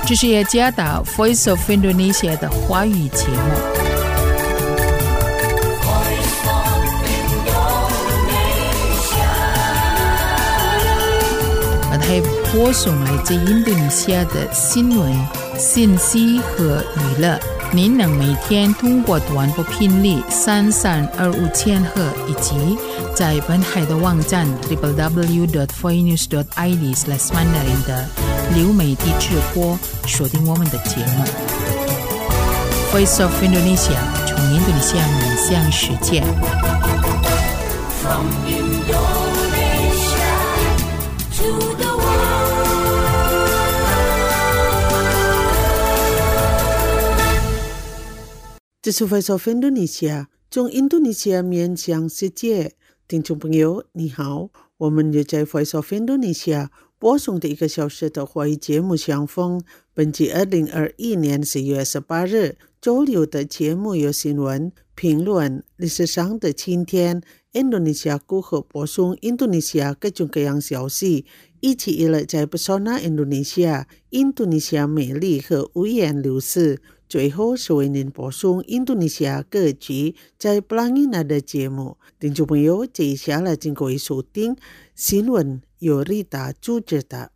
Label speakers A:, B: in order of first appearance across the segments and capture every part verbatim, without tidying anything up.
A: 这是雅加达 Voice of Indonesia 的华语节目。而它播送来自印度尼西亚的新闻、信息和娱乐。您能每天通过短波频率三三二五千赫以及在本台的网站 double-u double-u double-u dot voinews dot i d slash mandarin 的流媒体直播锁定我们的节目。Voice of Indonesia 从印度尼西亚面向世界。From Indonesia to the world.
B: 这是 Voice of Indonesia 从印度尼西亚面向世界。听众朋友你好，我们也在 Voice of Indonesia 播送的一个小时的华语节目相逢。本季二零二一年十月十八日周六的节目有新闻、评论、历史上的今天、印度尼西亚如何播送印度尼西亚各种各样消息，一起一来在 Pesona Indonesia 印度尼西亚美丽和五颜六色。最后是为您播送印度尼西亚各局在 Pelangi Nada 节目。听众朋友，接下来请各位收听新闻由 Rita 主持的。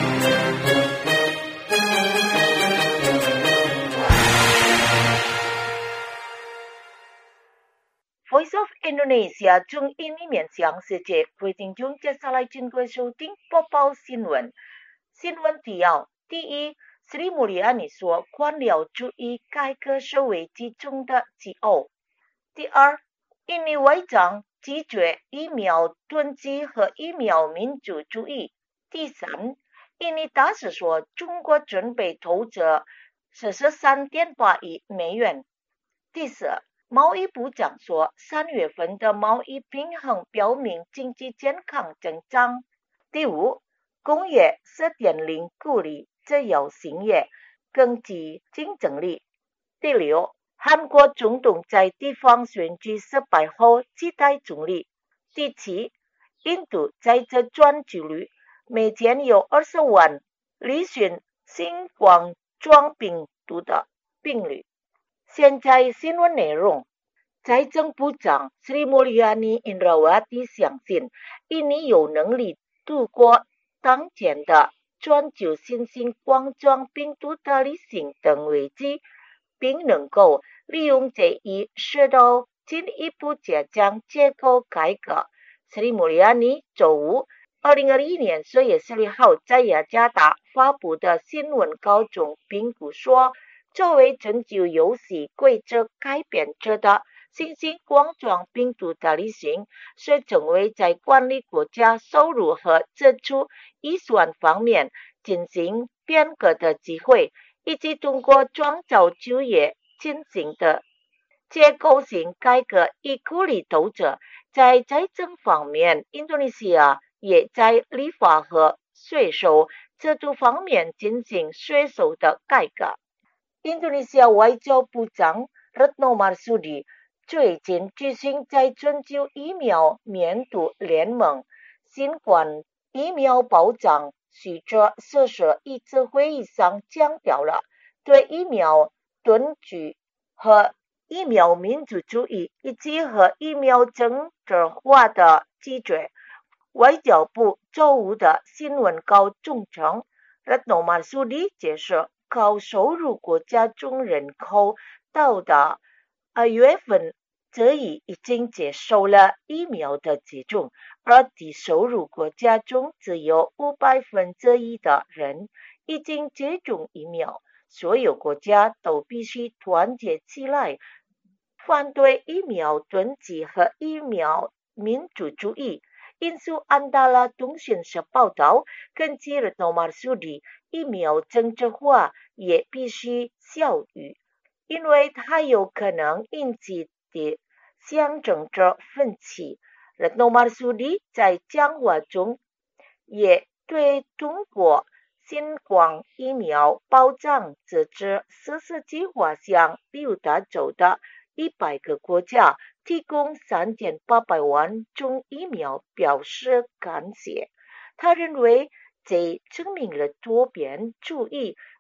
C: Voice of Indonesia 从印尼面向世界，各位听众接下来请各位收听播报新闻。新闻提要：第一，Sri Mulyani 说官僚主义改革是危机中的煎熬。第二，印尼外长拒绝疫苗囤积和疫苗民主主义。第三，印尼大使说中国准备投资四十三点八亿美元。第四，贸易部长说三月份的贸易平衡表明经济健康增长。第五，工业 四点零 鼓励自由兴业，更具竞争力。第六，韩国总统在地方选举失败后期待总理。第七，印度在这专举率每天有二十万例新新冠状病毒的病例。现在新闻内容，财政部长 Sri Mulyani Indrawati 相信印尼有能力度过当前的全球新型冠状病毒的疫情等危机，并能够利用这一渠道进一步加强结构改革。Sri Mulyani 周五二零二一年十月十六号在雅加达发布的新闻稿中评估说，作为全球游戏规则改变着的新型冠状病毒的疫情，是成为在管理国家收入和支出预算方面进行变革的机会，以及通过创造就业进行的结构性改革以鼓励投资。在财政方面，印度尼西亚也在立法和税收制度方面进行税收的改革。印度尼西亚外交部长 Retno Marsudi 最近举行在全球疫苗免毒联盟新冠疫苗保障需求设施一次会议上强调了对疫苗囤积和疫苗民主主义以及和疫苗政治化的拒绝。外交部周五的新闻稿中称 Retno Marsudi 解释，高收入国家中人口到达二月份这已已经接受了疫苗的接种，而低收入国家中只有五百分之一的人已经接种疫苗。所有国家都必须团结起来，反对疫苗囤积和疫苗民主主义。因素安达拉通讯社报道，根据 Retno Marsudi， 疫苗政治化也必须小于，因为它有可能引起的象征着分歧。Retno Marsudi 在讲话中也对中国新冠疫苗保障支持实施计划向六大洲的一百个国家提供三千八百万种疫苗表示感谢。他认为这证明了多边主义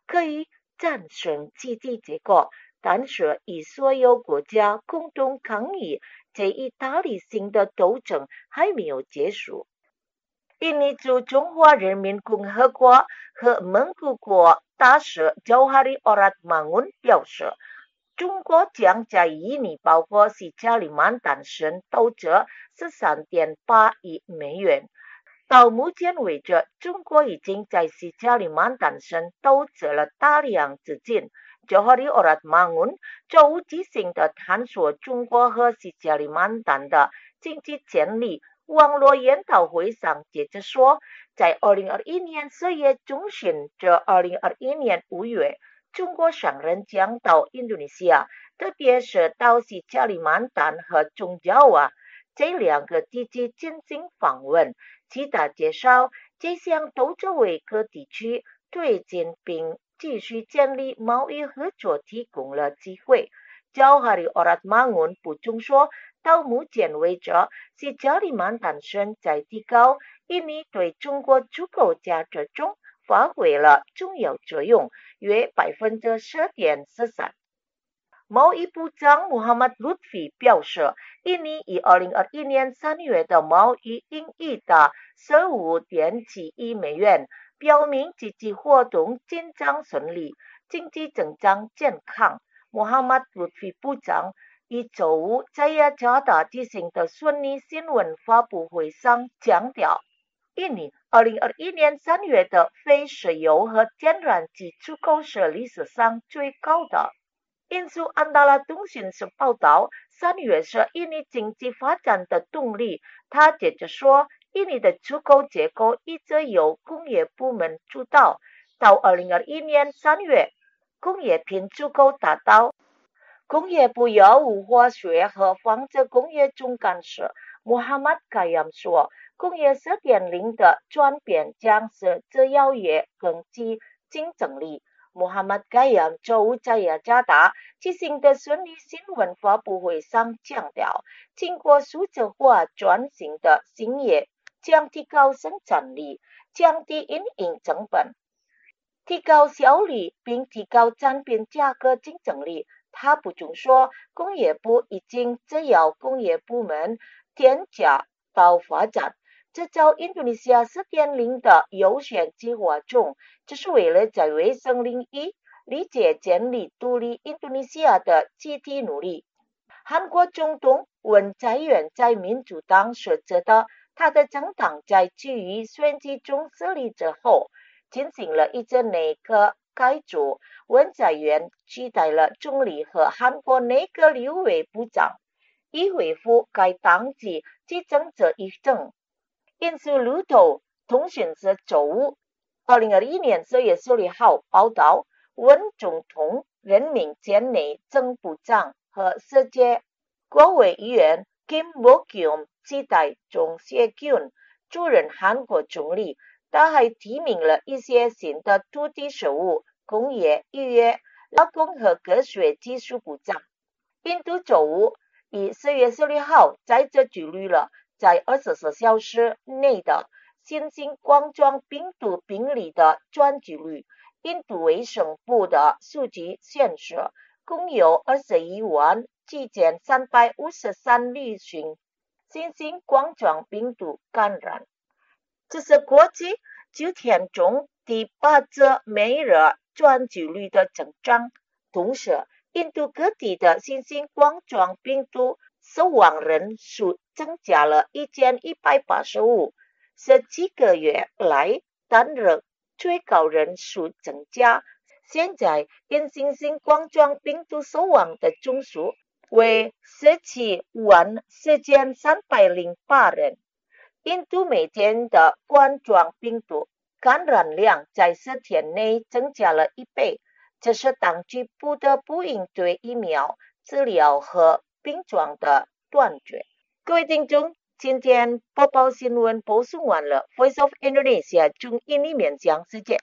C: 可以战胜集体结果，但是以所有国家共同抗议这一大力性的斗争还没有结束。印尼驻中华人民共和国和蒙古国大使Jauhari Orat Mangun表示，中国将在印尼包括西加里曼丹省投资 十三点八亿美元。到目前为止，中国已经在西加里曼丹省投资了大量资金。Jauhari Orat Mangun 周期性的探索中国和西加里曼丹的经济潜力网络研讨会上接着说，在二零二一年四月中旬至二零二一年五月，中国商人将到印度尼西亚，特别是到西加里曼丹和中爪哇这两个地区进行访问。其他介绍，这项投资为各地区推进并继续建立贸易合作提供了机会。Jauhari Orat Mangun 补充说，到目前为止，西加里曼丹省在提高印尼对中国出口价值中发挥了重要作用，约 百分之十点四三。贸易部长 Muhammad Lutfi 表示，印尼以二零二一年三月的贸易盈余达 十五点七亿美元，表明经济活动进展顺利，经济增长健康。Muhammad Lutfi 部长一周五在雅加达举行的顺利新闻发布会上强调，印尼二零二一年三月的非石油和天然气出口是历史上最高的。印度安达拉通讯社报道，三月是印尼经济发展的动力。他接着说，印尼的出口结构一直由工业部门主导，到二零二一年三月，工业品出口达到工业部药物化学和纺织工业总干事 Muhammad Kayam 说，工业 四点零 的转变将使制药业更具竞争力。Muhammad Kayam 周五在雅加达举行的顺利新闻发布会上强调，经过数字化转型的新业将提高生产力，降低运营成本，提高效率并提高产品价格竞争力。他补充说，工业部已经制药工业部门添加到发展制造印度尼西亚 四点零 的优先计划中，这是为了在卫生领域理解建立独立印度尼西亚的集体努力。韩国总统文在寅在民主党所知的他的政党在区域选举中胜利之后，进行了一次内阁改组。文在寅取代了总理和韩国内阁六位部长，以恢复该党籍及政治议政。印度路透通讯社周五二零二一年四月十六号报道，文总统任命前内政部长和世界国会议员 Kim Bo-kyum 取代钟学军出任韩国总理。他还提名了一些新的土地事务、工业、渔业、劳工和科学技术部长。印度周五以四月十六号在这举行了在二十四小时内的新型冠状病毒病例的专举率。印度卫生部的数据显示，共有二十一万七千三百五十三例新型冠状病毒感染，这是过去九天中第八次每日专举率的增长。同时，印度各地的新型冠状病毒死亡人数增加了一千一百八十五，是几个月来单日最高人数增加。现在因新型冠状病毒死亡的总数为十七万四千三百零八人。印度每天的冠状病毒感染量在十天内增加了一倍，这是当局不得不应对疫苗、治疗和病状的断绝。各位听众，今天播报新闻播送完了。Voice of Indonesia 中印尼面向世界。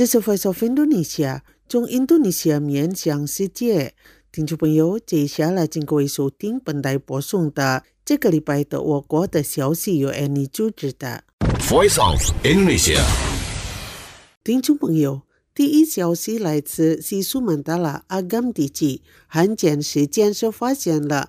B: 这是 Voice of Indonesia 中印度尼西亚面向世界。听众朋友，接下来请各位收听本台播送的这个礼拜的我国的消息，由 Annie 主持的
D: Voice of Indonesia。
B: 听众朋友，第一消息来自西苏曼达拉阿甘地区，罕见事件是发现了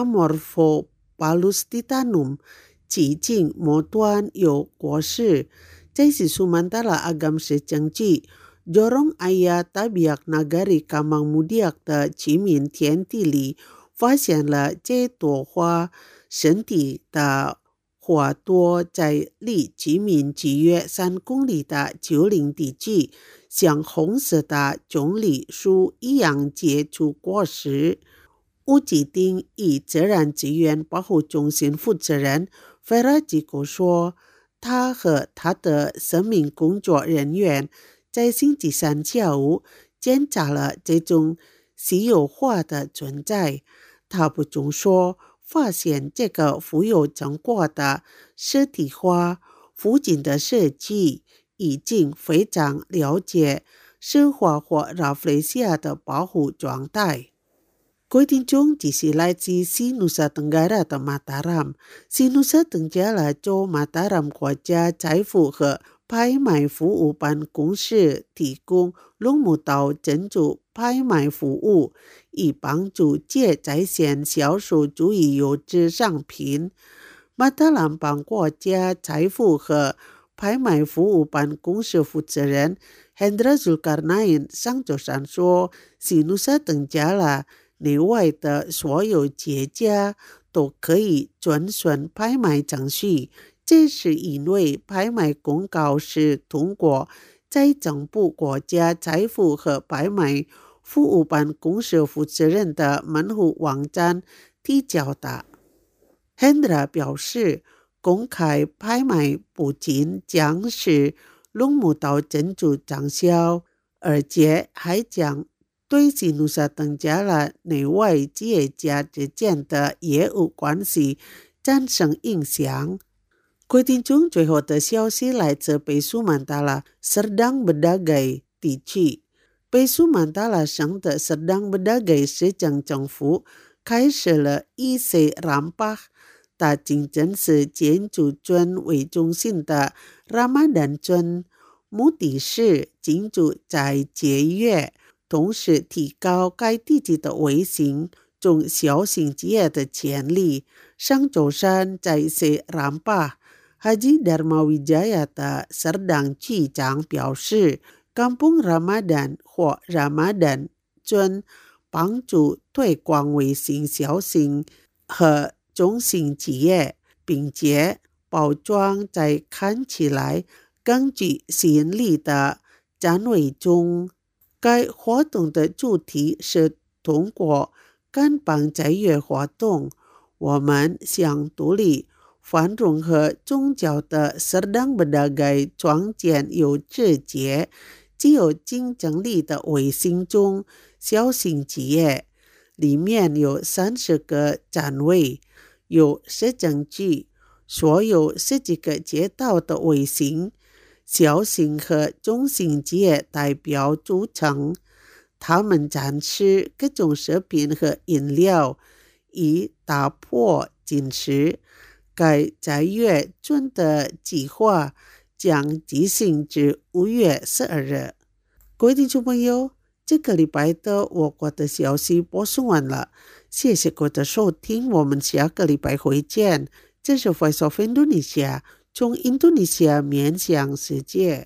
B: Amorphopalus titanum 几近末端有果实。在西苏曼达拉阿甘市政区Jorong Aya Tabiak Nagari Kamang Mudiak 的居民田地里发现了这朵花身体的花朵，在离居民居约三公里的丘陵地区，像红色的棕榈树一样结出果实。乌吉丁以自然资源保护中心负责人费拉吉古说，他和他的生命工作人员在星期三下午检查了这种稀有花的存在。他补充说，发现这个富有成果的实体花附近的社区已经非常了解石花或拉弗雷西亚的保护状态。各位听众，这是来自西努萨登加拉的马达拉。西努萨登加拉州马达拉国家财富和拍卖服务办公室提供龙目岛珍珠拍卖服务，以帮助借在线销售主义优质商品。马达拉邦国家财富和拍卖服务办公室负责人 Hendra Zulkarnain 上周三说，西努萨登加拉内外的所有节家都可以遵循拍卖程序，这是因为拍卖公告是通过在总部国家财富和拍卖服务办公室负责人的门户网站提交的。Hendra 表示，公开拍卖不仅将使龙目岛珍珠畅销，而且还将对西努萨登加拉内外企业家之间的业务关系产生影响。各位听众，最后的消息来自北苏曼达拉 Serdang Bedagai 地区。北苏曼达拉省的 Serdang Bedagai 市政政府开始了以 C Rampah 大竞争是建筑村为中心的 Ramadan 村，目的是进驻在节约，同时提高该地区的微型中小型企业的潜力。上周三在 C Rampah Haji Dharma Wijaya 的 Serdang 区长表示， Kampung Ramadan 或 Ramadan 村帮助推广微型小型和中型企业，并且包装在看起来更具吸引力的展位中。该活动的主题是通过干邦在约活动，我们向独立、繁荣和宗教的 Serdang Bedagai 创建有直接、具有竞争力的微型中小型企业。里面有三十个展位，有市政局所有十几个街道的微型、小型和中型企业代表组成，他们展示各种食品和饮料，以打破禁食。该在月村的计划将进行至五月十二日。各位听众朋友，这个礼拜的我国的消息播送完了，谢谢各位的收听，我们下个礼拜会见。这是 Voice of Indonesia， 从印度尼西亚面向世界。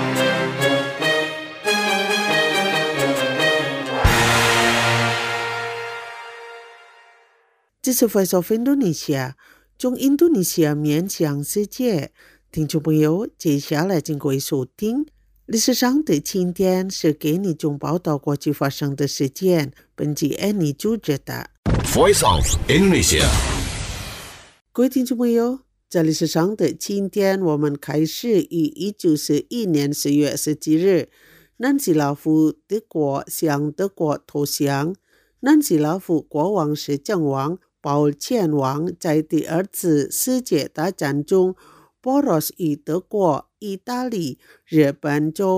B: 这是 Voice of Indonesia， 从印度尼西亚面向世界。听众朋友，接下来请各位收听历史上的今天是给你中报道过去发生的事件，本集 Annie 主持的
D: Voice of Indonesia。
B: 各位听众朋友，在历史上的今天，我们开始于一九四一年十月十七日，南斯拉夫德国向德国投降。南斯拉夫国王是将王保前王，在第二次世界大战中，波罗斯与德国、意大利、日本就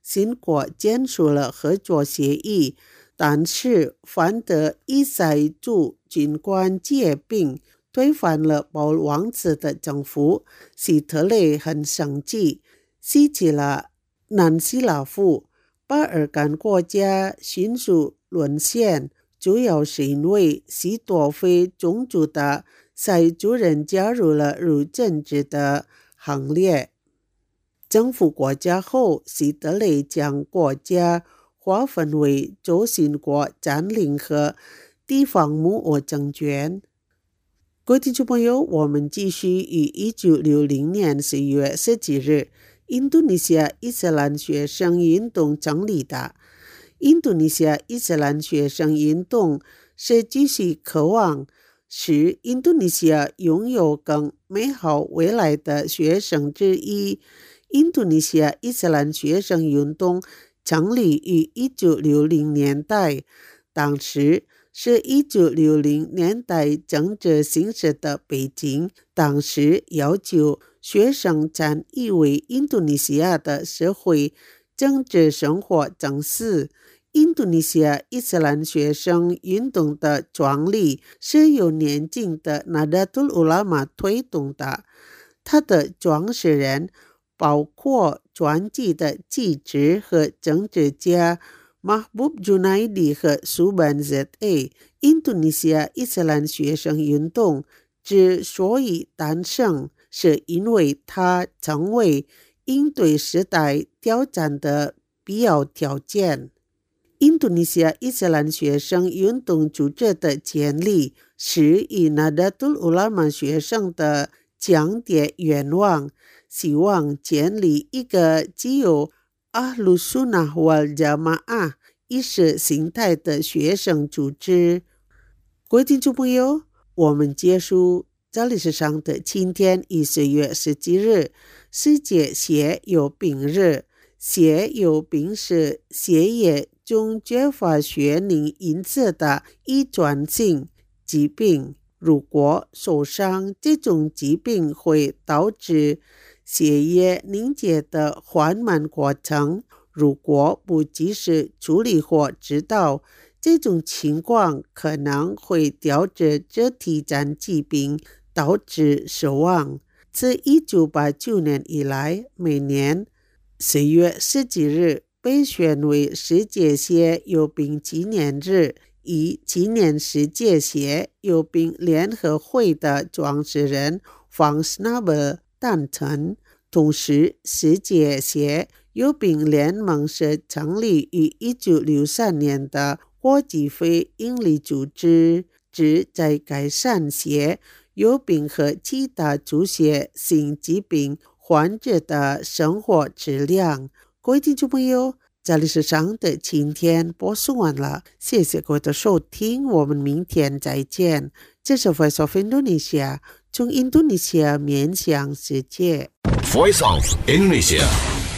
B: 新国签署了合作协议，但是反德伊塞驻军官借兵推翻了保王子的政府，希特勒很生气，袭击了南斯拉夫，巴尔干国家迅速沦陷，主要是因为许多非种族的塞族人加入了入政治的行列。征服国家后，希特勒将国家划分为轴心国占领和地方木偶政权。各位听众朋友，我们继续于一九六零年十一月十几日印度尼西亚伊斯兰学生运动成立的。印度尼西亚伊斯兰学生运动是继续渴望使印度尼西亚拥有更美好未来的学生之一。印度尼西亚伊斯兰学生运动成立于一九六零年代，当时是一九六零年代政治形势的背景，当时要求学生参与为印度尼西亚的社会政治生活正式。印度尼西亚伊斯兰学生运动的创立是由年轻的纳达图乌拉玛推动的，他的创始人包括传记的记者和政治家Mahbub Junaidi 和 Subhan Zat。 印度尼西亚伊斯兰学生运动之所以诞生，是因为它成为应对时代挑战的必要条件。印度尼西亚伊斯兰学生运动组织的建立是以纳达图乌拉玛学生的强烈愿望，希望建立一个具有阿鲁苏纳瓦加马阿意识形态的学生组织。各位听众朋友，我们结束在历史上的今天以十月十七日世界血友病日。血友病是血液中缺乏血凝因子的遗传性疾病，如果受伤，这种疾病会导致血液凝结的缓慢过程，如果不及时处理或知道，这种情况可能会导致肢体上疾病，导致死亡。自一九八九年以来，每年十月十几日被选为世界血友病纪念日，以纪念世界血友病联合会的创始人 Frank Schnabel 诞辰。同时，世界血友病联盟是成立于一九六三年的国际非营利组织，旨在改善血友病和其他出血性疾病患者的生活质量。各位听众朋友，这里是上的今天播送完了，谢谢各位的收听，我们明天再见。这是 Voice of Indonesia， 从印度尼西亚面向世界。
D: Voice of Indonesia。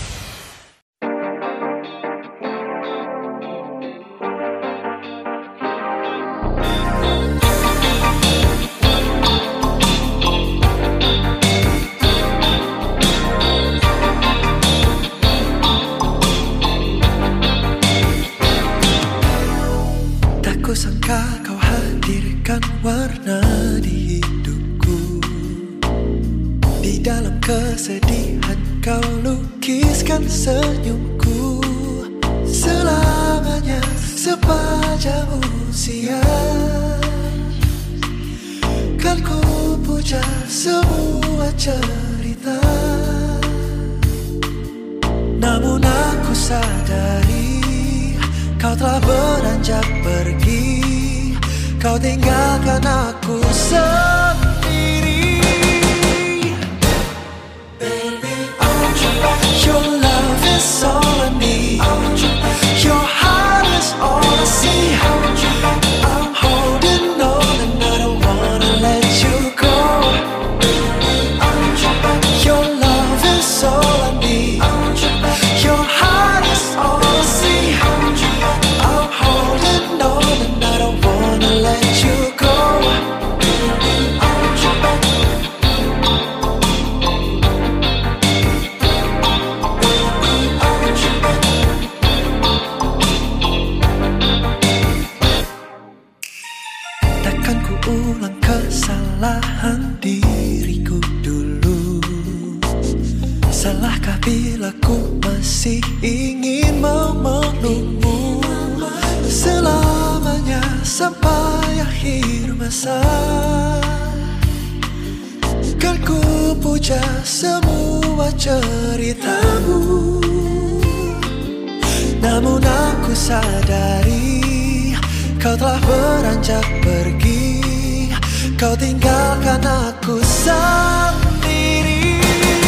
E: Sangka kau hadirkan warna di hidupku, di dalam kesedihan kau lukiskan senyumku, selamanya sepanjang usia kan ku puja semua cerita. Namun aku sadari kau telah beranjak pergi, kau tinggalkan aku sendiri. Baby, your love is all I need, your heart is all I see. I'm holding on and I don't wanna let you go. Your love is all I need, your heart is all I see. I'm holding on and I don't wanna let you go. mengulang kesalahan diriku dulu. Salahkah bila ku masih ingin memelukmu selamanya sampai akhir masa? Kan ku puja semua ceritamu, namun aku sadari kau telah beranjak pergi. Kau tinggalkan aku sendiri.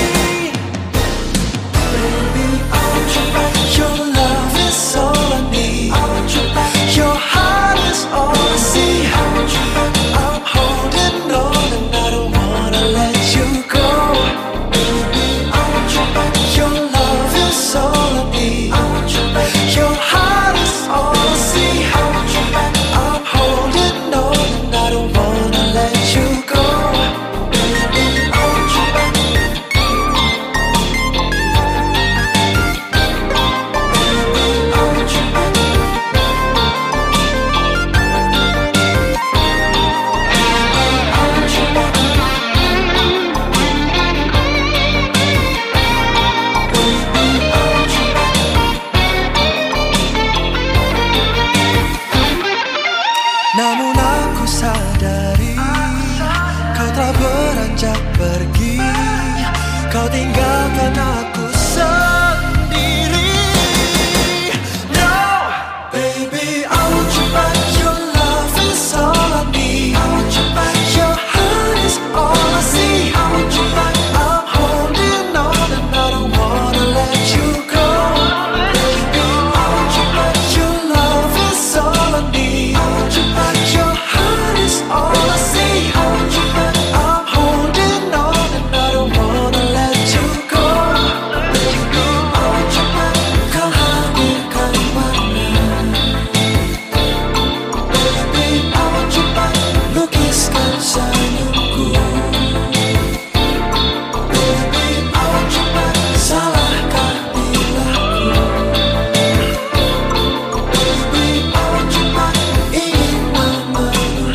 E: Baby, I want you back. Your love is all I need. I want you back. Your heart is all I see. I want you back. I'm holding on and I don't wanna let you go. Baby, I want you back. Your love is all I need. I want you back. Your heart is all I see. I want you back. I'm holding on and I don't wanna let you go. Baby, I want you back. Baby, I want you back. I want you back. Baby, I want you back. Namun aku sadari kau telah beranjak pergi. Kau tinggalkan aku sendiri. No, baby, I want you back. Your love is all I need. I want you back. Your heart is all I see. I want you back. I'm holding on and I don't wanna let you go. Baby, I want you back. Your love is all I need. I want you back. Your heart is all I see. I want you back. I'm holding on and I don't wanna let you go. Baby, I want you back. Kau hadirkan warna. Baby, I want you back. Lukiskan senyumku. Baby, I want you back. Salahkah bila ku? Baby, I want you back. Ingin memelukmu.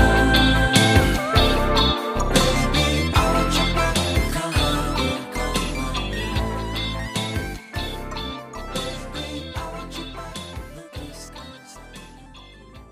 E: Baby, I want you back. Kau hadirkan warna. Baby, I want you back. Lukiskan senyumku.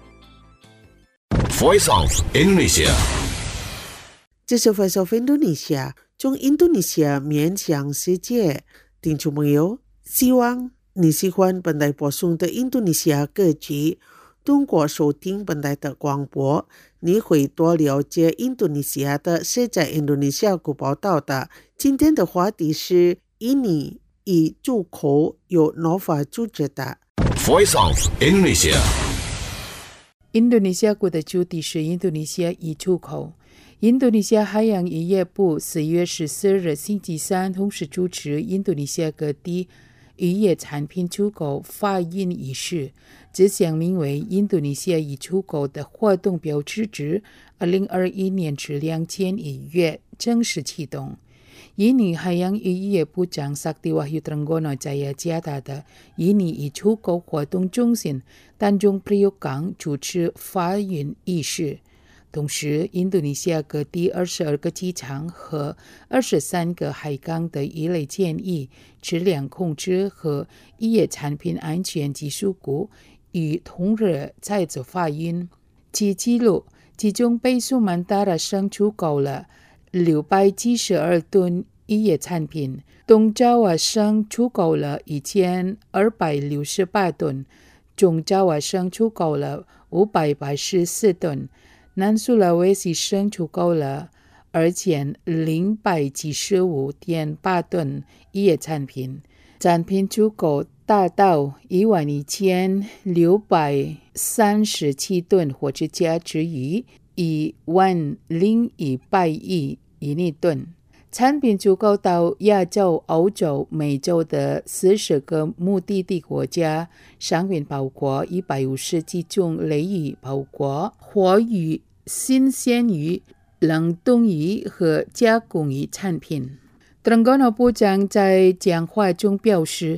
D: Voice of Indonesia.
B: 这是 Voice of Indonesia 中印度尼西亚面向世界。听众朋友，希望你喜欢本台播送的印度尼西亚歌曲。通过收听本台的广播，你会多了解印度尼西亚的世界印度尼西亚国报道的。今天的话题是印尼以出口由 Nova 主持的。
D: Voice of Indonesia.
A: 印度尼西亚国的主题是印度尼西亚以出口。印度尼西亚海洋渔业部四月十四日星期三同时主持印度尼西亚各地渔业产品出口发运仪式。这项名为印度尼西亚以出口的活动标志至二零二一年至两千一月正式启动。印尼海洋渔业部长 Sakti Wahyu Trenggono Jaya Jata 的印尼以出口活动中心丹中 Priok港主持发运仪式。同时，印度尼西亚各地二十二个机场和二十三个海港的一类建议质量控制和渔业产品安全技术股于同日再次发运。其记录，其中北苏曼达拉省出口了六百七十二吨渔业产品，东爪哇省出口了一千二百六十八吨，中爪哇省出口了五百八十四吨。南苏拉威西省出口了二千零百七十五点八吨渔业产品，产品出口达到一万一千六百三十七吨，或者价值于一万零一百亿印尼吨。产品出口到亚洲、欧洲、美洲的四十个目的地国家，商品包括一百五十几种类鱼，包括活鱼、新鲜鱼、冷冻鱼和加工鱼产品。Trenggono部长在讲话中表示，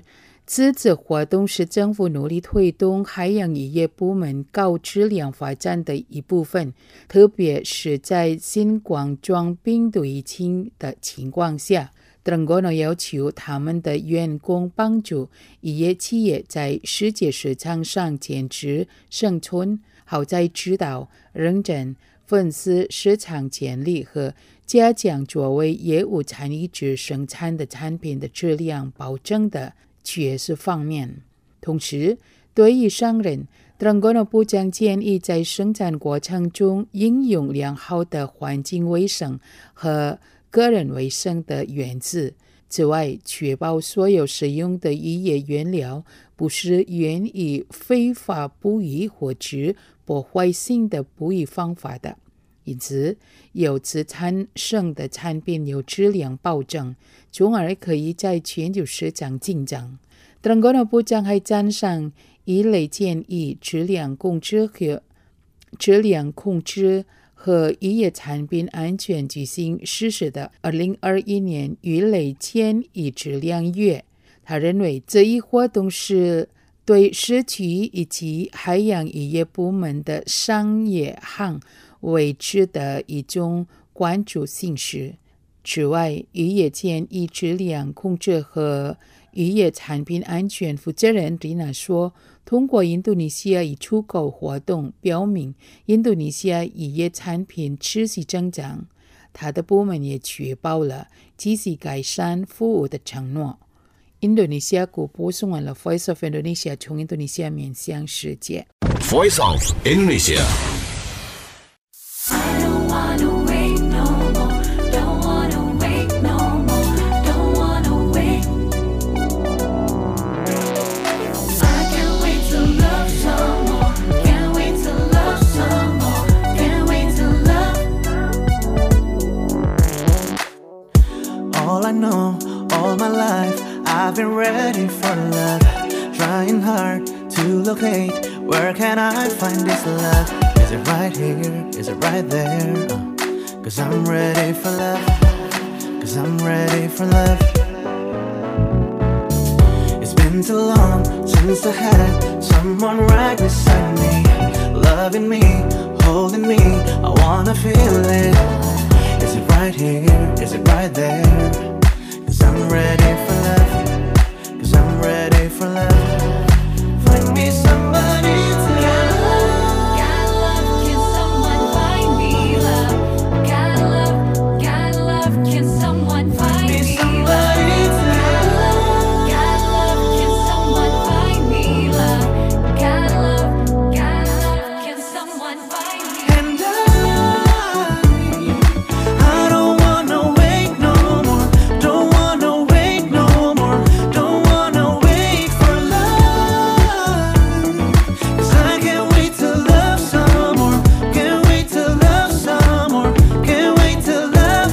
A: 此次活动是政府努力推动海洋渔业部门高质量发展的一部分，特别是在新冠状病毒疫情的情况下。德国呢要求他们的员工帮助渔业企业在世界市场上坚持生存，好在指导、认真分析市场潜力和加强作为业务参与者生产的产品的质量保证的确实方面。同时，对于商人，德国的部长建议在生产过程中应用良好的环境卫生和个人卫生的原则。此外，确保所有使用的渔业原料不是源于非法捕鱼或者破坏性的捕鱼方法的，因此由此产生的产品有质量保证，从而可以在全球市场竞争。德国的部长还赞赏一类建议质量控制和质量控制和渔业产品安全举行实施的二零二一年鱼类建议质量月。他认为这一活动是对社区以及海洋渔业部门的商业行为值得一种关注形式。此外，渔业建议质量控制和渔业产品安全负责人丽娜说，通过印度尼西亚出口活动表明印度尼西亚渔业产品持续增长，他的部门也确保了继续改善服务的承诺。印度尼西亚国播送完了 Voice of Indonesia 从印度尼西亚面向世界。
D: Voice of Indonesia。
E: All I know, all my life, I've been ready for love. Trying hard to locate, where can I find this love? Is it right here? Is it right there? Uh, Cause I'm ready for love. Cause I'm ready for love. It's been too long since I had someone right beside me, loving me, holding me, I wanna feel it. Is it right here? Is it right there? Cause I'm ready for love. Cause I'm ready for love. Find me somebody to love.
F: Got love, can someone find me love? Got love, got love, can someone find me
E: somebody to
F: love? Got love, can someone find me love? Got love, got love, can someone find me?
E: And I, I don't wanna wait no more. Don't wanna wait no more. Don't wanna wait for love. Cause I can't wait to love some more. Can't wait to love some more. Can't wait to love.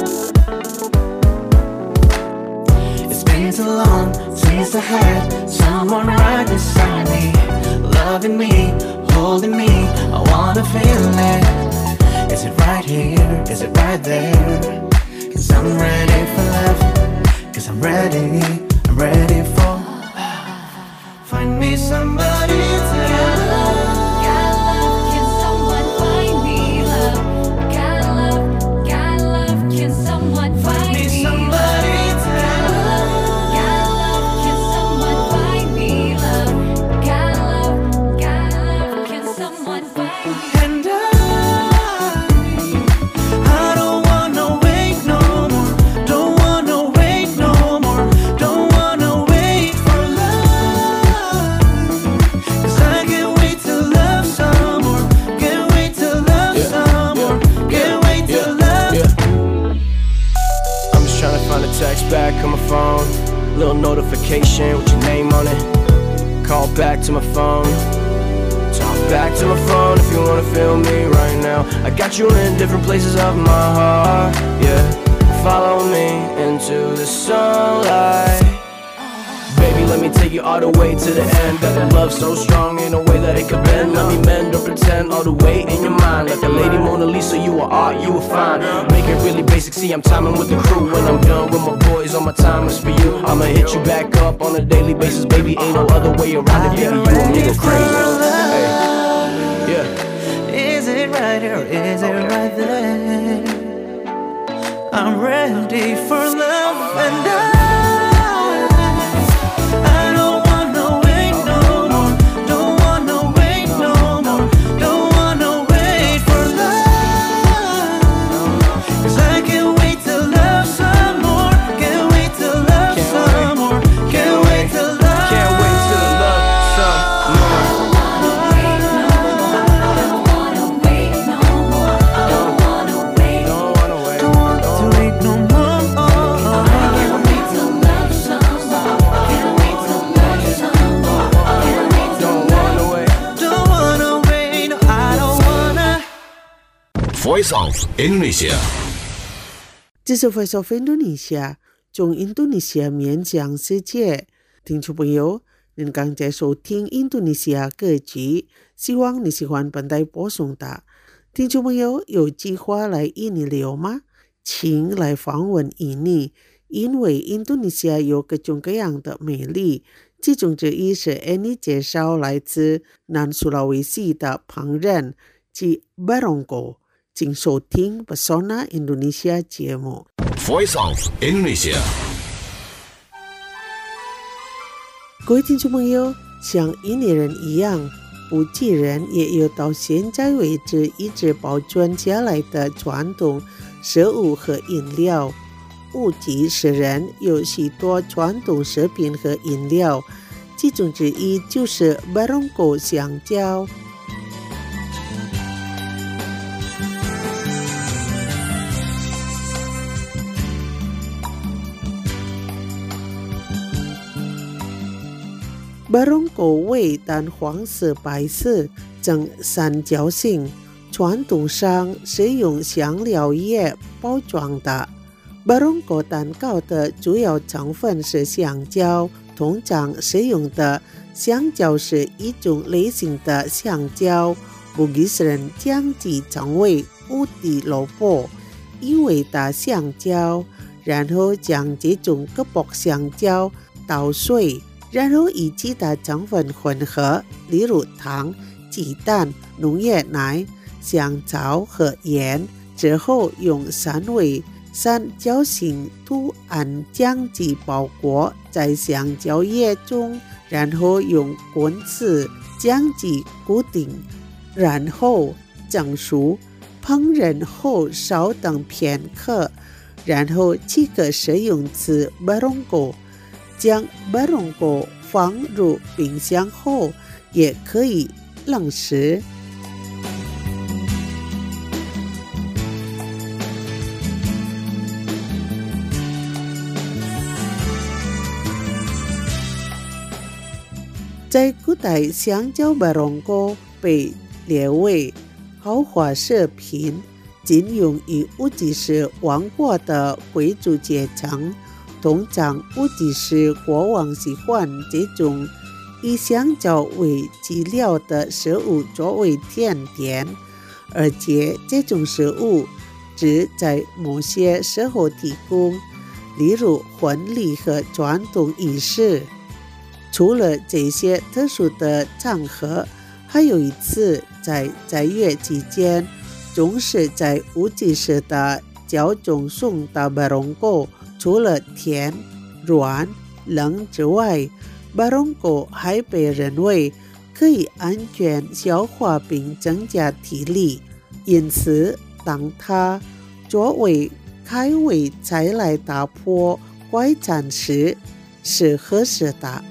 E: It's been too long since I had someone right beside me, loving me, holding me, I wanna feel it. Is it right here? Is it right there? Cause I'm ready for love. Cause I'm ready, I'm ready for. Find me somebody to love.
F: Got love, can someone find me love? Got love, got love, can someone find
E: Me
F: me
E: somebody to love.
F: Got love, can someone find me love? Got love, got love, can someone find me?
E: And I, I don't wanna wait no more. Don't wanna wait no more. Don't wanna wait for love. Cause I can't wait to love some more. Can't wait to love some more. Can't wait to love.
G: I'm just trying to find a text back on my phone. Little notification with your name on it. Call back to my phone. Talk back to my phone if you wanna feel me right now. I got you in different places of my heart, yeah. Follow me into the sunlight. Baby, let me take you all the way to the end. Got the love so strong in a way that it could bend. Let me mend or pretend all the way in your mind. Like a lady Mona Lisa, you are art, you are fine. Make it really basic. See, I'm timing with the crew. When I'm done with my boys, all my time is for you. I'ma hit you back up on a daily basis, baby. Ain't no other way around it, baby. You and me go crazy. Hey, yeah.
E: Is it right or is it right there? I'm ready for love and I I don't wanna wait no more. Don't wanna wait no more. Don't wanna wait for love. Cause I can't wait to love some more. Can't wait to love some more. Can't wait to love.
G: Can't wait to love some more.
D: Voice of Indonesia。
B: 这是 Voice of Indonesia 从印度尼西亚面向世界。听众朋友，您刚才收听印度尼西亚歌曲，希望你喜欢本台播送的。听众朋友，有计划来印尼旅游吗？请来访问印尼，因为印度尼西亚有各种各样的美丽。其中之一是 Annie 介绍来自南苏拉威西的烹饪及 Barongko。请收听 Pesona Indonesia 节目。
D: Voice of Indonesia。
B: 各位听众朋友，像印尼人一样，布吉人也有到现在为止一直保存下来的传统食物和饮料。乌吉士人有许多传统食品和饮料，其中之一就是 Barongko 香蕉。Barongko 味淡黄色白色，呈三角形，传统上是用香料叶包装的。Barongko 蛋糕的主要成分是香蕉，通常使用的香蕉是一种类型的香蕉。Bugis 人将其称为乌迪萝卜，一味的香蕉，然后将这种割薄香蕉捣碎，然后与其他成分混合，例如糖、鸡蛋、农业奶、香草和盐，之后用三维三角形图案将其包裹在香蕉叶中，然后用棍子将其固定，然后蒸熟。烹饪后稍等片刻，然后即可食用此 Barongko。将 Barongko 放入冰箱后，也可以冷食。在古代，香蕉 Barongko 被列为豪华饰品，仅用于乌吉士王国的贵族阶层。通常乌吉士国王喜欢这种以香蕉为基料的食物作为甜点，而且这种食物只在某些时候提供，例如婚礼和传统仪式。除了这些特殊的场合，还有一次在在月期间，总是在乌吉士的教中送的 Barongko。除了甜、软、冷之外， Barongko 还被认为可以安全消化并增加体力，因此当它作为开胃菜来打破快餐时是合适的。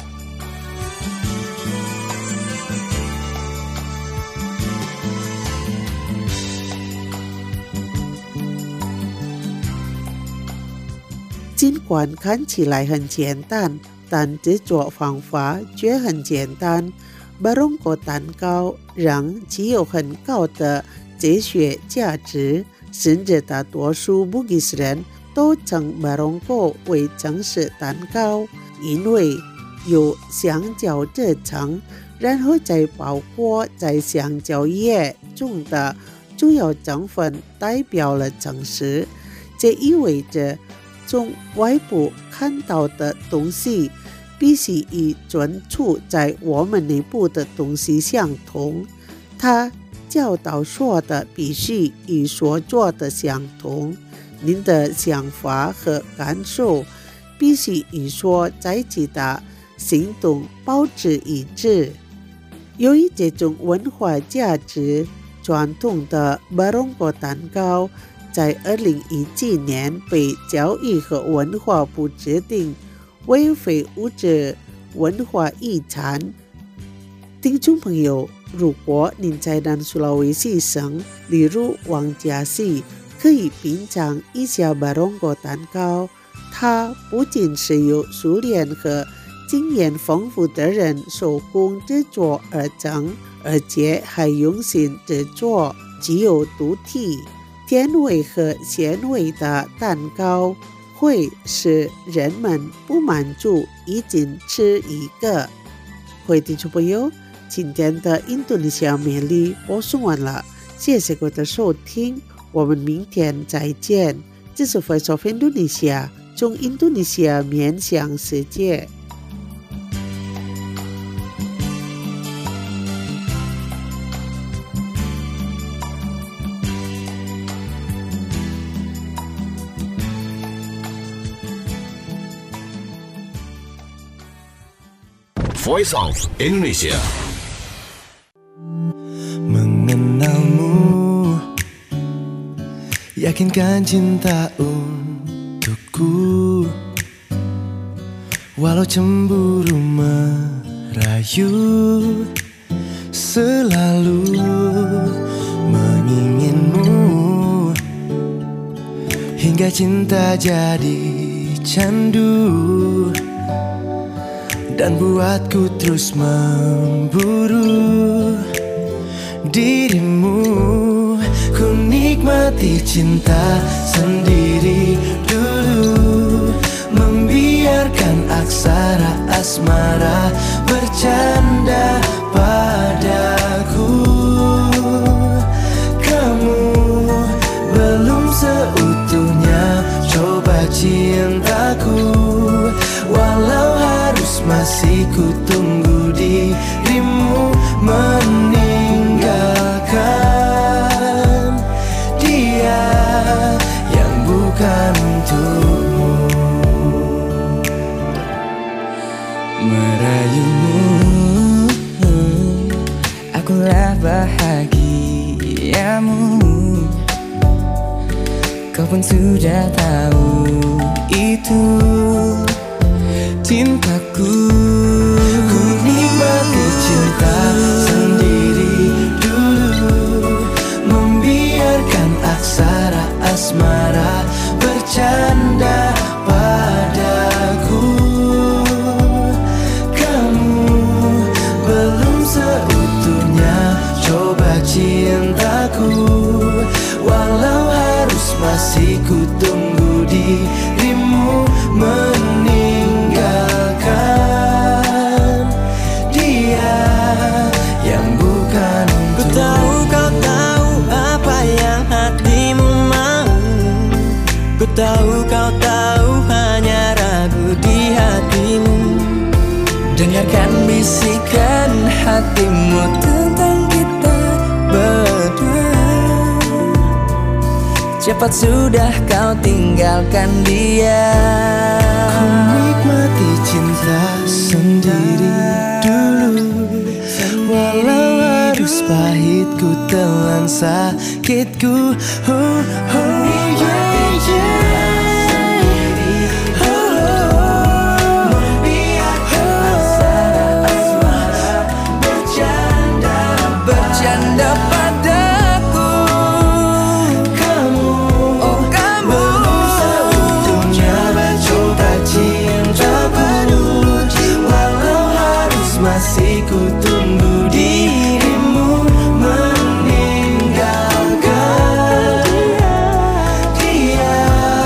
B: 尽管看起来很简单，但制作方法却很简单。Barongko 蛋糕仍具有很高的哲学价值，甚至大多数 Bugis 人都称 Barongko 为正式蛋糕，因为有香蕉这层，然后再包裹在香蕉叶中的主要成分代表了诚实，这意味着从外部看到的东西必须与存储在我们内部的东西相同。他教导说的必须与所做的相同，您的想法和感受必须与所采取的行动保持一致。由于这种文化价值，传统的巴隆果蛋糕在二零一七年被教育和文化部指定为非物质文化遗产。听众朋友，如果您在南苏拉威西省，例如王家溪，可以品尝一下巴隆果蛋糕。它不仅是由熟练和经验丰富的人手工制作而成，而且还用心制作具有独特甜味和鲜味的蛋糕，会使人们不满足已经吃一个。各位听众朋友，今天的印度尼西亚美丽播送完了，谢谢各位的收听，我们明天再见。这是 Voice of Indonesia， 从印度尼西亚面向世界。
D: Voice of Indonesia.
E: Mengenalmu, yakinkan cinta untukku, walau cemburu merayu, selalu menginginmu, hingga cinta jadi candu, dan buatku terus memburu dirimu. Ku nikmati cinta sendiri dulu, membiarkan aksara asmara bercanda padaku. Kamu belum seutuhnya coba cintaku, walau harus masih ku tunggu dirimu meninggalkan dia yang bukan untukmu. Merayumu, akulah bahagiamu, kau pun sudah tahu itu cintaku. Ku nikmati cinta sendiri dulu, membiarkan aksara asmara bercanda padaku. Kamu belum seutuhnya coba cintaku, walau harus masih ku tunggu dirimu meninggalkan dia yang bukan untukmu. Ku tahu kau tahu apa yang hatimu mau, ku tahu kau tahu hanya ragu di hatimu. Dengarkan bisikan hatimu tentang kita berdua. Cepat sudah kau tinggalkan dia. Ku nikmati cinta sendiri dulu, walau harus pahit ku telan sakitku. Oh, oh, yeah, yeah. Bercanda padaku, kamu, oh kamu belum seutuhnya coba cintaku, walau harus masih ku tunggu dirimu meninggalkan dia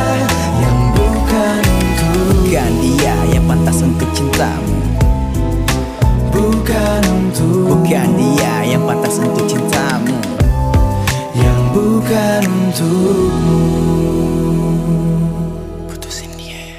E: untukmu. Putusin dia.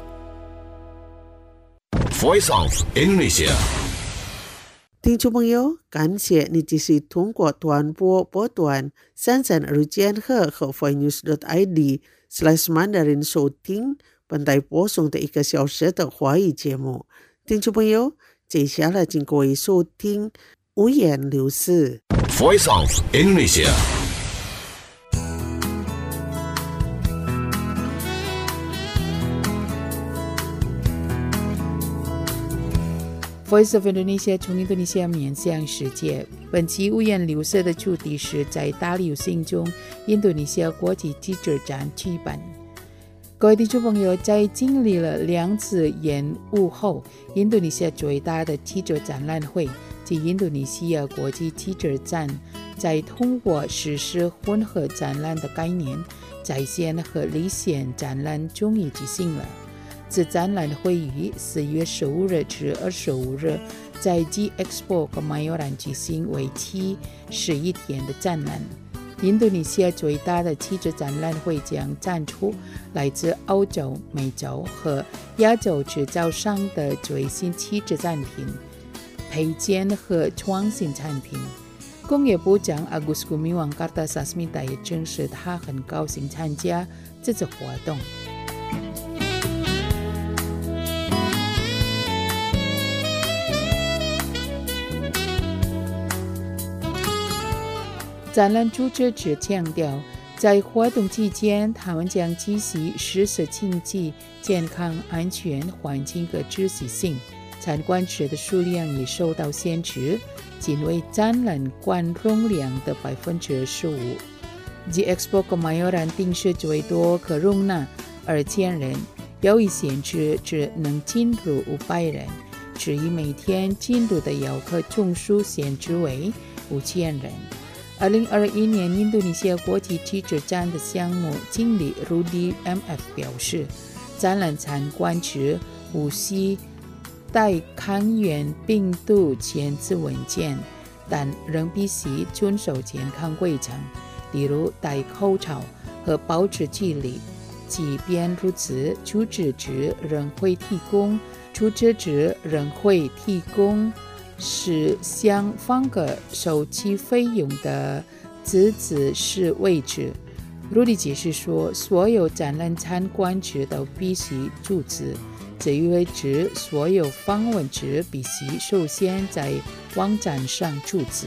D: Voice of Indonesia。
B: 听众朋友，感谢你继续通过短波波段三三二千赫和 voice news dot i d slash mandarin 收听本台播送的一个小时的华语节目。听众朋友，接下来请各位收听五言六事。
D: Voice of Indonesia。
A: Voice of Indonesia 从印度尼西亚面向世界。本期五颜六色的主题是在大流行中印度尼西亚国际记者展举办。各位听众朋友，在经历了两次延误后，印度尼西亚最大的记者展览会及印度尼西亚国际记者展，在通过实施混合展览的概念，在线和离线展览终于举行了。此展览会于四月十五日至二十五日在 G Expo Kemayoran 举行，为期十一天的展览。印度尼西亚最大的记者展览会将展出来自欧洲、美洲和亚洲制造商的最新记者产品、配件和创新产品。工业部长 Agus Gumiwang Kartasasmita 也证实他很高兴参加这次活动。展览主持者强调，在活动期间，他们将继续实施经济、健康、安全、环境和秩序性。参观者的数量也受到限制，仅为展览观容量的百分之二十五。G Expo Kemayoran 定时最多可容纳二千人，由于限制只能进入五百人，至于每天进入的游客总数限制为五千人。二零二一年印度尼西亚国际记者展的项目经理 Rudy M F 表示，展览参观者无需带抗原病毒检测文件，但仍必须遵守健康规程，例如戴口罩和保持距离。即便如此，出资者仍会提供出资者仍会提供是向访客收取费用的自治市位置。Rudy 解释说，所有展览参观者都必须注资，这意味着所有访问者必须首先在网站上注资。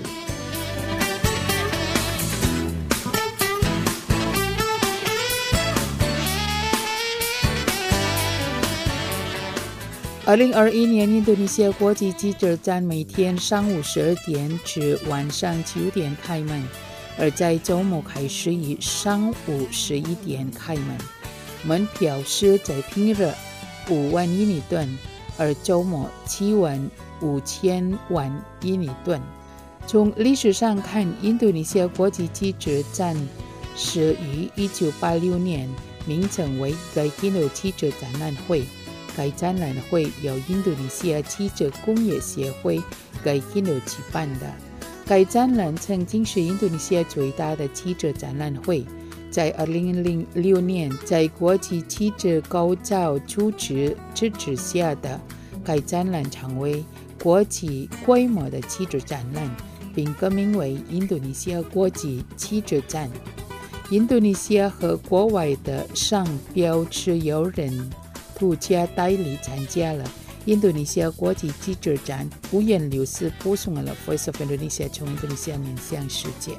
A: 二零二一年印度尼西亚国际记者展每天上午十二点至晚上九点开门，而在周末开始于上午十一点开门。门票是在平日五万印尼盾，而周末七万五千万印尼盾。从历史上看，印度尼西亚国际记者展是于一九八六年名称为盖基诺记者展览会。该展览会由印度尼西亚记者工业协会盖基诺举办的。该展览曾经是印度尼西亚最大的记者展览会。在二零零六年，在国际记者构造组织支持下的该展览成为国际规模的记者展览，并更名为印度尼西亚国际记者展。印度尼西亚和国外的商标持有人独家代理参加了印度尼西亚国际记者展。五颜六色播送了 Voice of Indonesia 从印度尼西亚面向世界。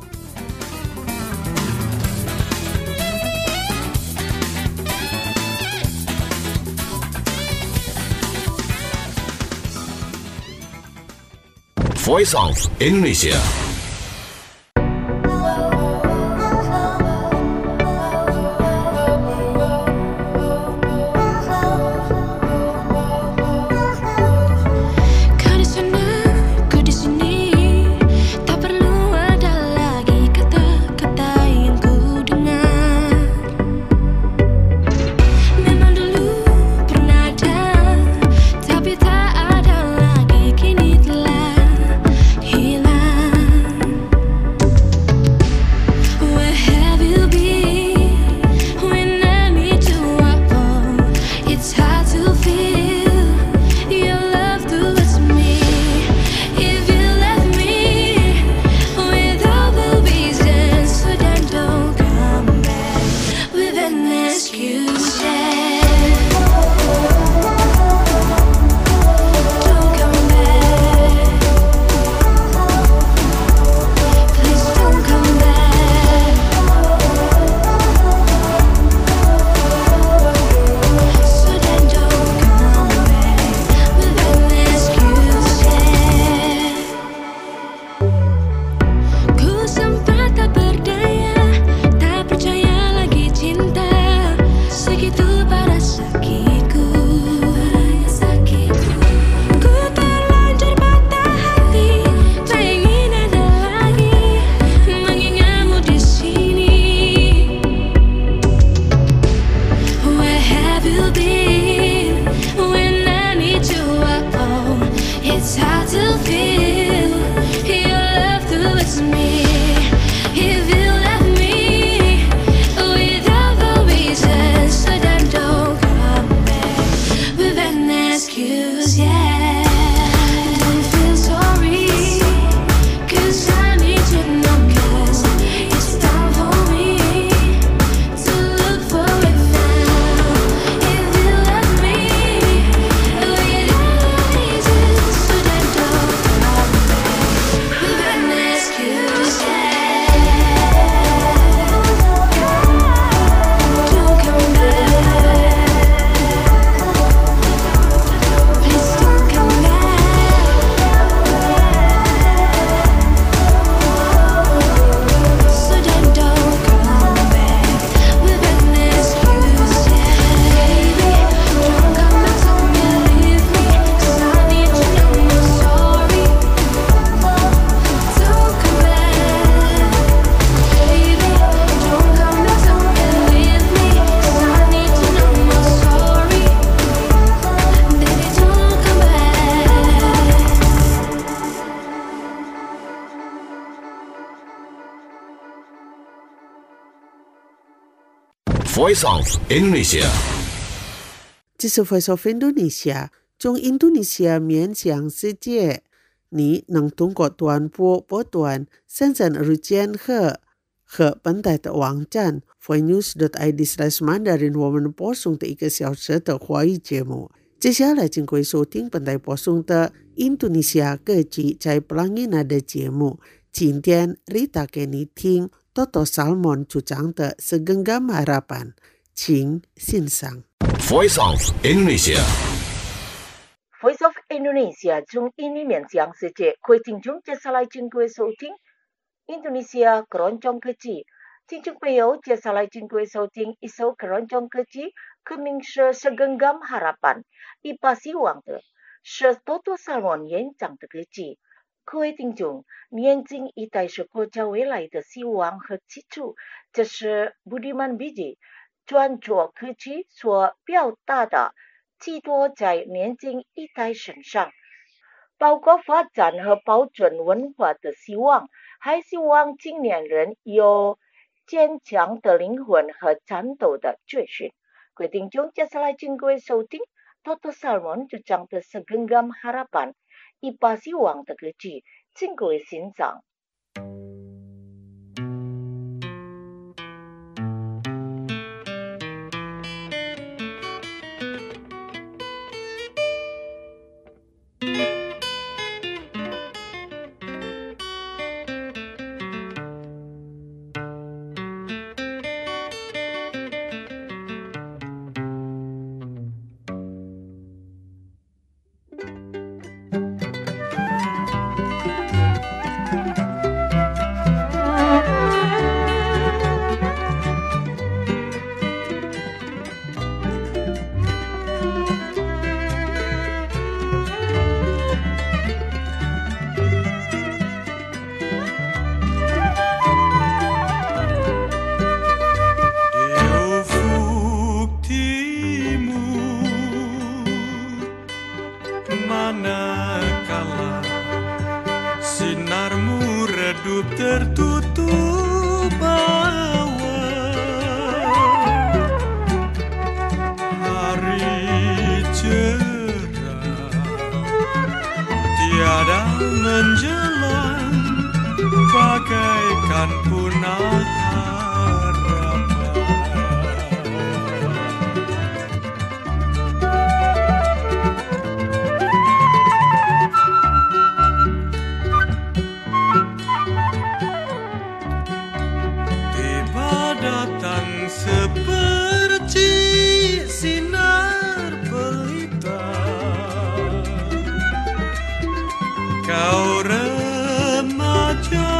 D: Voice of Indonesia。
F: Tapi tak ada lagi, kini telah hilang.
D: Voice of Indonesia.
B: 这是 Voice of Indonesia 中印度尼西亚面向世界。你能通过短波波段三三二千赫和本台的网站 voicenews dot i d slash mandarin 我们播送的一个小时的华语节目。接下来请各位收听本台播送的印度尼西亚歌曲在 Pelangi Nada 节目。今天 Rita 给你听 Toto Salmon 主张的 Segenggam Harapan， 请欣赏。
D: Voice of Indonesia.
C: Voice of Indonesia 中印尼面向世界，各位听众接下来请各位收听印度尼西亚keroncong歌曲。听众朋友，接下来请各位收听一首keroncong歌曲，歌名是 Segenggam Harapan， 一把希望的，是 Toto Salmon 演唱的歌曲。各位听众，年轻一代是国家未来的希望和基础，这是 Budiman Biji 专作歌曲所表达的寄托在年轻一代身上，包括发展和保存文化的希望，还希望青年人有坚强的灵魂和战斗的决心。各位听众，接下来请各位收听 Toto Salmon 主唱的 Segenggam Harapan， 一把希望的歌曲，请各位欣赏。
E: Tertutup awan, hari cerah tiada menjelang, bagaikan punah harapan. Seperti sinar pelita, kau remaja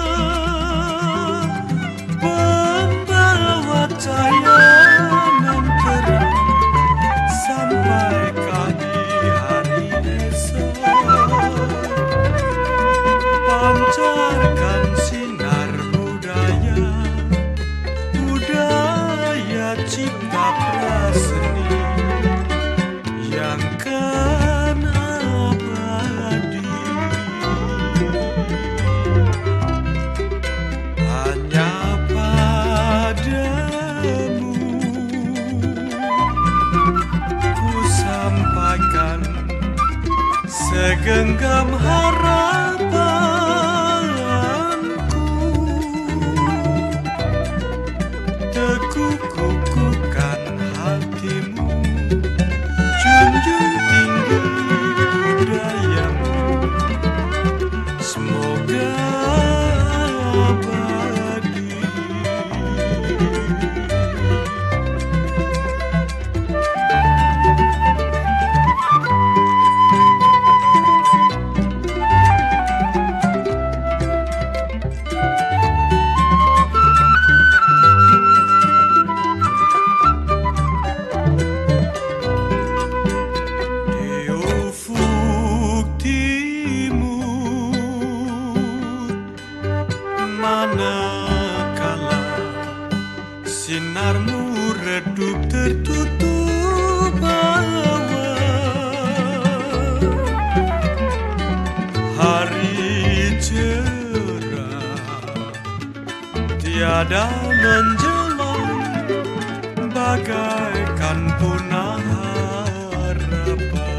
E: pembawa tayangan terang sampai pagi hari esok, pancarkan sinar budaya cipta praseni yang kan abadi. Hanya padamu ku sampaikan segenggam harapanku, tekukukan hatimu, junjung tinggi budayamu, semoga abadi. Manakala sinarmu redup tertutup awan, hari cerah tiada menjelang, bagaikan punah harapan.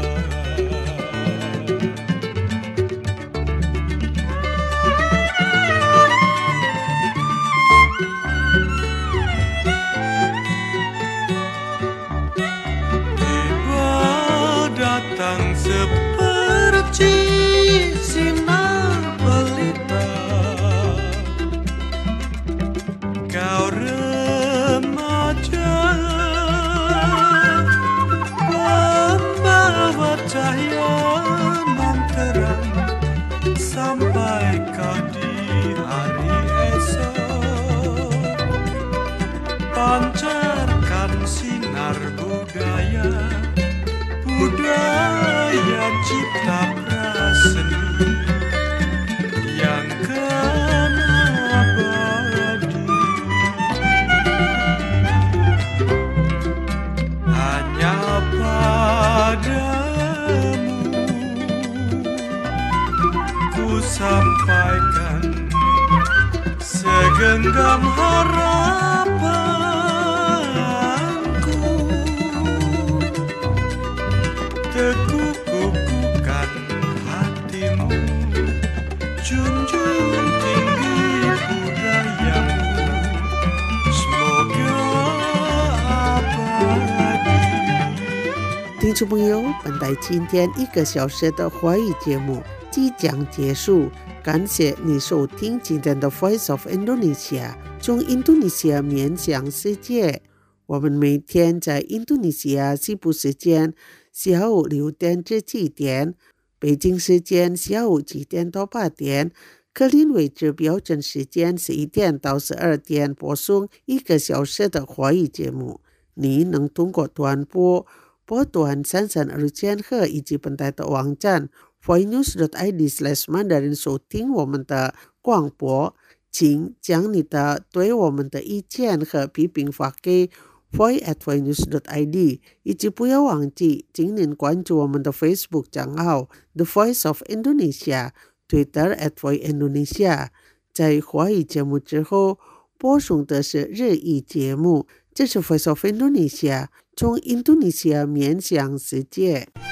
E: Tiba datang seperti sinar pelita, kau remaja membawa cahaya nan terang sampai kau di hari esok, pancarkan sinar budaya, budaya cipta praseni yang kan abadi. Hanya padamu ku sampaikan segenggam harapanku, teguh-kukuhkan hatimu, junjung tinggi budayamu, semoga abadi。
B: 听众朋友，本台今天一个小时的华语节目即将结束，感谢你收听今天的 Voice of Indonesia， 从印度尼西亚面向世界。我们每天在印度尼西亚西部时间下午六点至七点，北京时间下午七点到八点，克林维治标准时间十一点到十二点播送一个小时的华语节目。你能通过短波波段三三二千赫以及本台的网站 voinews dot i d slash mandarin 收听我们的广播，请将你的对我们的意见和批评发给 voice at voinews dot i d， 以及不要忘记请您关注我们的 Facebook 账号 The Voice of Indonesia，Twitter at voice Indonesia。 在华语节目之后播送的是日语节目，这是 Voice of Indonesia， 从印度尼西亚面向世界。